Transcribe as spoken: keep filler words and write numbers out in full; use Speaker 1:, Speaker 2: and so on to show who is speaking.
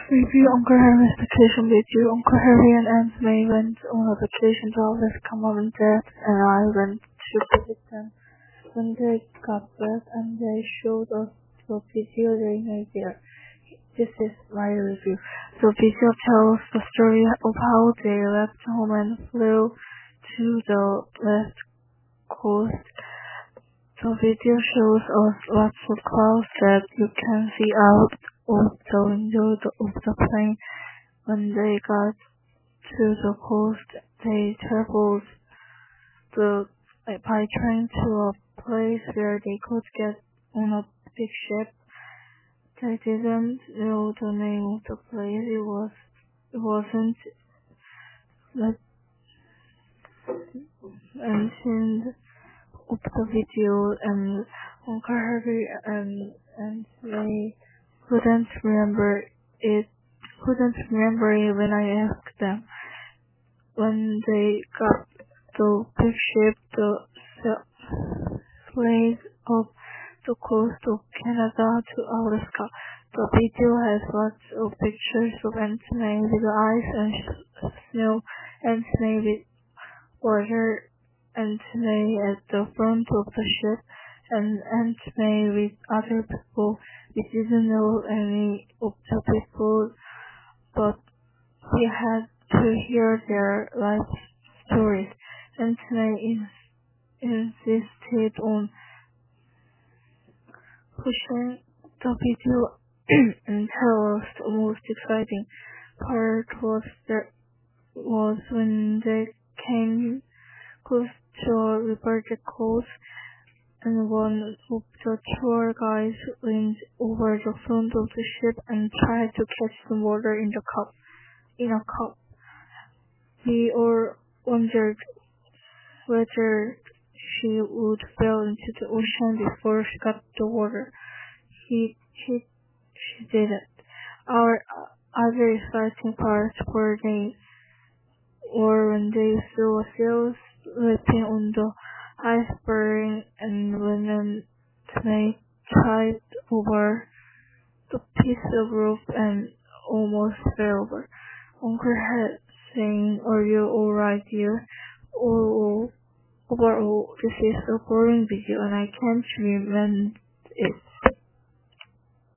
Speaker 1: Review Uncle Henry's vacation with you. Uncle Henry and Aunt May went on a vacation to Alaska. Mom and Dad and I went to visit them when they got back, and they showed us the video they made there. This is my review. The video tells the story of how they left home and flew to the west coast. The video shows us lots of clouds that you can see out of the window of the plane. When they got to the coast, they traveled the, by train to a place where they could get on a big ship. They didn't know the name of the place. It was it wasn't mentioned of the video, and Uncle Harry and and they couldn't remember it. Couldn't remember it when I asked them. When they got the big ship, the sailed up the coast of Canada to Alaska. The video has lots of pictures of Aunt May with ice and snow, Aunt May with water, Aunt May at the front of the ship, and Aunt May with other people. We didn't know any of the people, but we had to hear their life stories. Aunt May is, insisted on pushing the video and tell us the most exciting part was that was when they came close to a river that close, and one of the tour guys leaned over the front of the ship and tried to catch some water in the cup. In a cup, we all wondered whether she would fall into the ocean before she got the water. He, he, she didn't. Our other exciting parts were they, or when they saw sails slipping on the iceberg, and when Aunt May tried over the piece of rope and almost fell over. Uncle had saying, "Are you alright, dear?" Oh, overall, this is a boring video and I can't remember it.